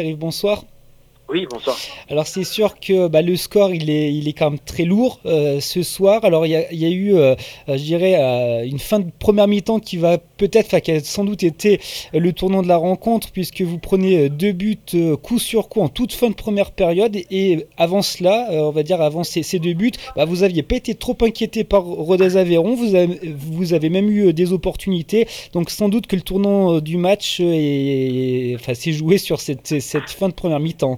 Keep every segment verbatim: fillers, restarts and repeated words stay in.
Bonsoir. Oui, bonsoir. Alors c'est sûr que bah, le score il est, il est quand même très lourd euh, ce soir. Alors il y a, il y a eu, euh, euh, je dirais, euh, une fin de première mi-temps qui va peut-être, enfin qui a sans doute été le tournant de la rencontre puisque vous prenez euh, deux buts euh, coup sur coup en toute fin de première période et avant cela, euh, on va dire avant ces, ces deux buts, bah, vous aviez pas été trop inquiété par Rodez Aveyron. Vous avez, vous avez même eu euh, des opportunités. Donc sans doute que le tournant euh, du match euh, est, enfin, s'est joué sur cette, cette fin de première mi-temps.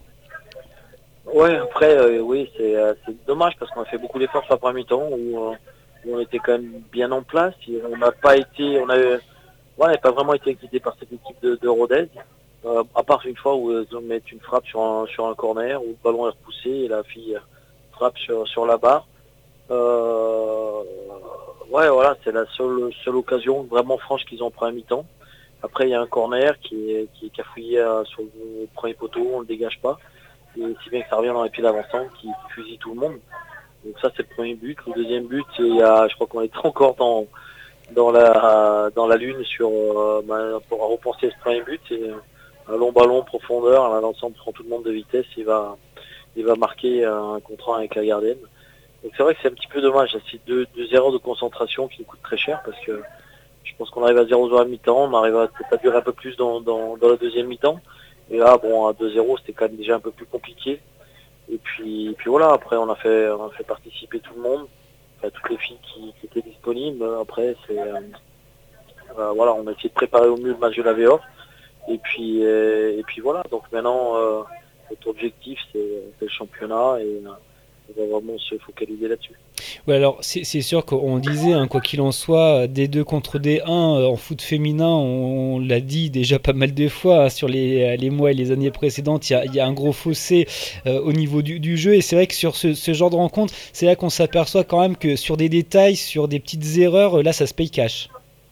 Ouais, après, euh, oui, c'est euh, c'est dommage parce qu'on a fait beaucoup d'efforts sur la première mi-temps où, euh, où on était quand même bien en place. Et on n'a pas été, on a, ouais, on n'a pas vraiment été inquiété par cette équipe de, de Rodez. Euh, à part une fois où ils mettent une frappe sur un, sur un corner où le ballon est repoussé et la fille frappe sur, sur la barre. Euh, ouais, voilà, c'est la seule, seule occasion vraiment franche qu'ils ont en première mi-temps. Après, il y a un corner qui est, qui est cafouillé euh, sur le premier poteau, on ne le dégage pas. Et si bien que ça revient dans les pieds d'avancement qui, qui fusille tout le monde. Donc ça c'est le premier but. Le deuxième but, c'est euh, je crois qu'on est encore dans dans la dans la lune sur euh, bah, pour repenser ce premier but. C'est un long ballon profondeur, là, l'ensemble prend tout le monde de vitesse, il va il va marquer un contrat avec la gardienne. Donc c'est vrai que c'est un petit peu dommage, c'est deux, deux erreurs de concentration qui nous coûtent très cher parce que je pense qu'on arrive à zéro zéro à la mi-temps, on arrive à peut-être à durer un peu plus dans, dans, dans la deuxième mi-temps. Et là, bon, à deux zéro, c'était quand même déjà un peu plus compliqué. Et puis, et puis voilà, après on a fait on a fait participer tout le monde, enfin, toutes les filles qui, qui étaient disponibles. Après, c'est euh, euh, voilà, on a essayé de préparer au mieux le match de la V O. Et puis euh, et puis voilà, donc maintenant euh, notre objectif c'est c'est le championnat et euh, on va vraiment se focaliser là-dessus. Ouais, alors c'est c'est sûr qu'on disait, hein, quoi qu'il en soit, D deux contre D un euh, en foot féminin, on, on l'a dit déjà pas mal de fois hein, sur les, les mois et les années précédentes, il y a, il y a un gros fossé euh, au niveau du, du jeu. Et c'est vrai que sur ce, ce genre de rencontre, c'est là qu'on s'aperçoit quand même que sur des détails, sur des petites erreurs, là ça se paye cash.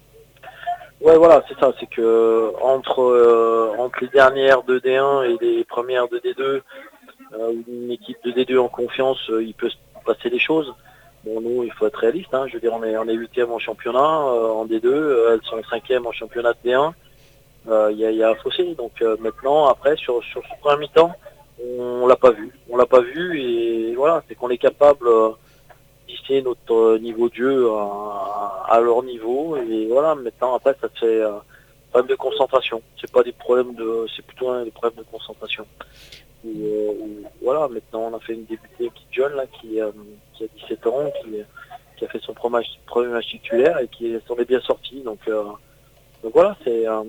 Ouais, voilà, c'est ça, c'est que entre euh, entre les dernières de D un et les premières de D deux, euh, une équipe de D deux en confiance, euh, il peut se passer des choses. Bon, nous, il faut être réaliste. Hein. Je veux dire, on est on est huitième en championnat euh, en D deux, euh, elles sont cinquième en championnat de D un. Il euh, y, a, y a un fossé. Donc euh, maintenant, après, sur sur ce premier mi-temps, on l'a pas vu. On l'a pas vu et voilà, c'est qu'on est capable euh, d'hisser notre niveau de jeu à, à leur niveau et voilà. Maintenant, après, ça fait euh, problème de concentration. C'est pas des problèmes de, c'est plutôt un des problèmes de concentration. Où, euh, où, voilà, maintenant on a fait une débutée petite jeune là qui, euh, qui a dix-sept ans, qui, qui a fait son premier match, premier match titulaire et qui s'en est bien sorti. Donc, euh, donc voilà, c'est euh,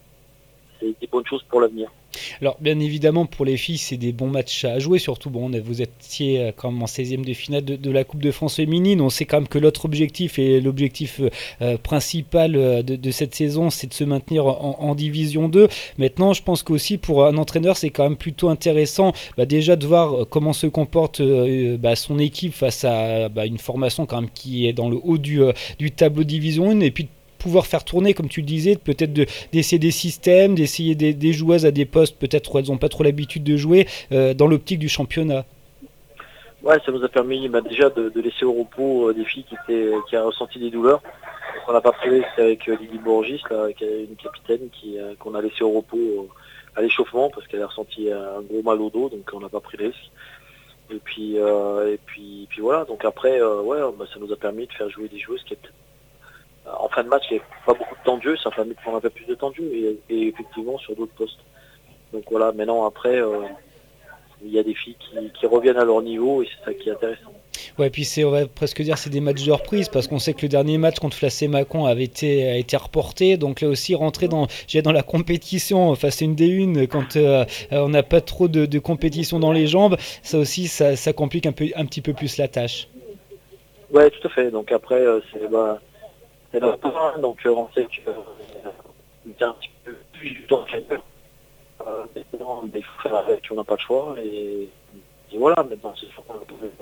c'est des bonnes choses pour l'avenir. Alors, bien évidemment, pour les filles, c'est des bons matchs à jouer. Surtout, bon, vous étiez quand même en seizième de finale de, de la Coupe de France féminine. On sait quand même que l'autre objectif et l'objectif euh, principal de, de cette saison, c'est de se maintenir en, en Division deux. Maintenant, je pense qu'aussi pour un entraîneur, c'est quand même plutôt intéressant bah, déjà de voir comment se comporte euh, bah, son équipe face à bah, une formation quand même qui est dans le haut du, euh, du tableau Division un. Et puis pouvoir faire tourner, comme tu le disais, peut-être de, d'essayer des systèmes, d'essayer des, des joueuses à des postes peut-être où elles n'ont pas trop l'habitude de jouer euh, dans l'optique du championnat. Ouais, ça nous a permis bah, déjà de, de laisser au repos euh, des filles qui, étaient, qui a ressenti des douleurs. Donc, on n'a pas pris risque avec euh, Lydie Bourgis, là, qui est une capitaine qui, euh, qu'on a laissé au repos euh, à l'échauffement parce qu'elle a ressenti un gros mal au dos, donc on n'a pas pris risque. Et puis, euh, et puis, puis voilà. Donc après, euh, ouais, bah, ça nous a permis de faire jouer des joueuses qui étaient en fin de match, il n'y avait pas beaucoup de temps de jeu, ça a permis de prendre un peu plus de temps de jeu et, et effectivement sur d'autres postes. Donc voilà, maintenant après, euh, il y a des filles qui, qui reviennent à leur niveau et c'est ça qui est intéressant. Ouais, puis c'est, on va presque dire c'est des matchs de reprise parce qu'on sait que le dernier match contre Flacé-Macon avait été, a été reporté. Donc là aussi, rentrer dans, j'ai dans la compétition, enfin c'est une D un quand euh, on n'a pas trop de, de compétition dans les jambes, ça aussi, ça, ça complique un, peu, un petit peu plus la tâche. Ouais, tout à fait. Donc après, euh, c'est bah, c'est notre point. Donc euh, on sait que euh, c'est un petit peu plus du temps qu'elle peut. Euh, maintenant, il faut faire avec, on n'a pas le choix. Et, et voilà, maintenant c'est sûr qu'on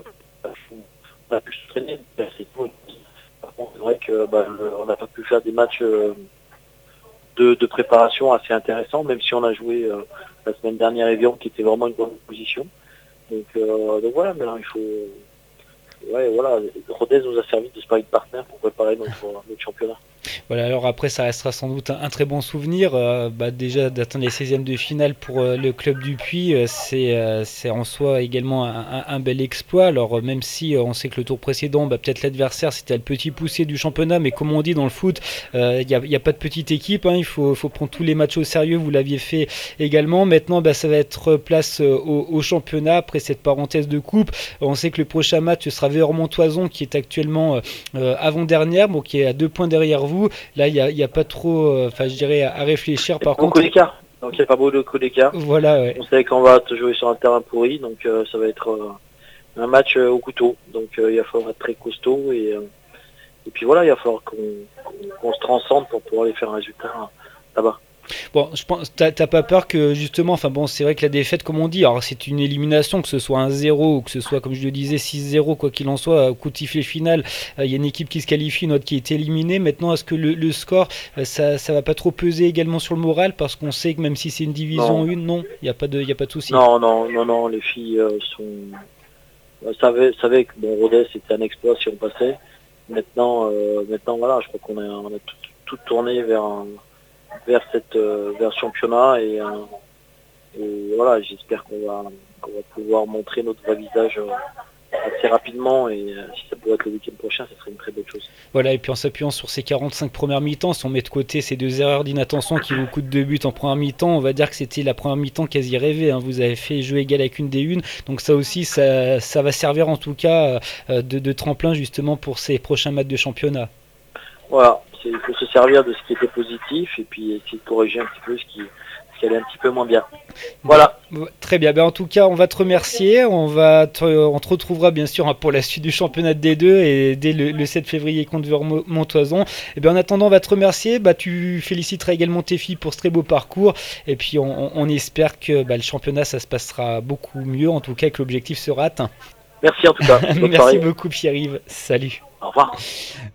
a pu se traîner. C'est tout. Par contre, c'est vrai que bah, le, on n'a pas pu faire des matchs euh, de, de préparation assez intéressants, même si on a joué euh, la semaine dernière Evian qui était vraiment une bonne position. Donc, euh, donc voilà, maintenant il faut. Ouais, voilà, Rodez nous a servi de sparring partner pour préparer notre, notre championnat. Voilà, alors après ça restera sans doute un, un très bon souvenir. Euh, bah, déjà d'atteindre les seizièmes de finale pour euh, le club du Puy, euh, c'est euh, c'est en soi également un, un- un bel exploit. Alors euh, même si euh, on sait que le tour précédent, bah, peut-être l'adversaire c'était le petit poussé du championnat, mais comme on dit dans le foot, il n'y a, y a pas de petite équipe, hein, il faut, faut prendre tous les matchs au sérieux, vous l'aviez fait également. Maintenant bah, ça va être place euh, au, au championnat après cette parenthèse de coupe. On sait que le prochain match sera Veyre-Montoison qui est actuellement euh, avant-dernière, bon, qui est à deux points derrière vous. Là, il n'y a, y a pas trop, enfin, euh, je dirais, à réfléchir. Par Beaucoup contre, d'écart. Donc il n'y a pas beaucoup d'écart. Voilà, ouais. On sait qu'on va jouer sur un terrain pourri, donc euh, ça va être euh, un match euh, au couteau. Donc euh, il va falloir être très costaud et, euh, et puis voilà, il va falloir qu'on qu'on, qu'on se transcende pour pouvoir aller faire un résultat là-bas. Bon, je pense, t'as, t'as pas peur que justement, enfin bon, c'est vrai que la défaite, comme on dit, alors c'est une élimination, que ce soit un zéro ou que ce soit, comme je le disais, six zéro, quoi qu'il en soit, coup de sifflet final, il euh, y a une équipe qui se qualifie, une autre qui est éliminée. Maintenant, est-ce que le, le score, euh, ça, ça va pas trop peser également sur le moral, parce qu'on sait que même si c'est une division une, non, il y a pas de, il y a pas de souci. Non, non, non, non, les filles euh, sont, euh, savaient, savaient que bon, Rodez c'était un exploit si on passait. Maintenant, euh, maintenant voilà, je crois qu'on a, on a tout, tout tourné vers un vers cette euh, vers le championnat et, euh, et voilà, j'espère qu'on va qu'on va pouvoir montrer notre vrai visage euh, assez rapidement et euh, si ça pourrait être le week-end prochain, ça serait une très bonne chose. Voilà, et puis en s'appuyant sur ces quarante-cinq premières mi-temps, si on met de côté ces deux erreurs d'inattention qui vous coûtent deux buts en première mi-temps, on va dire que c'était la première mi-temps quasi rêvée, hein. Vous avez fait jeu égal avec une des une, donc ça aussi, ça, ça va servir en tout cas euh, de, de tremplin justement pour ces prochains matchs de championnat. Voilà, il faut se servir de ce qui était positif et puis essayer de corriger un petit peu ce qui, ce qui allait un petit peu moins bien. Voilà. Très bien, ben, en tout cas on va te remercier, on, va te, on te retrouvera bien sûr hein, pour la suite du championnat de D deux et dès le, le sept février contre Veyre-Montoison. Et ben, en attendant on va te remercier, bah, tu féliciteras également tes filles pour ce très beau parcours et puis on, on espère que bah, le championnat ça se passera beaucoup mieux, en tout cas que l'objectif sera atteint. Merci en tout cas. Merci beaucoup Pierre-Yves, salut. Au revoir.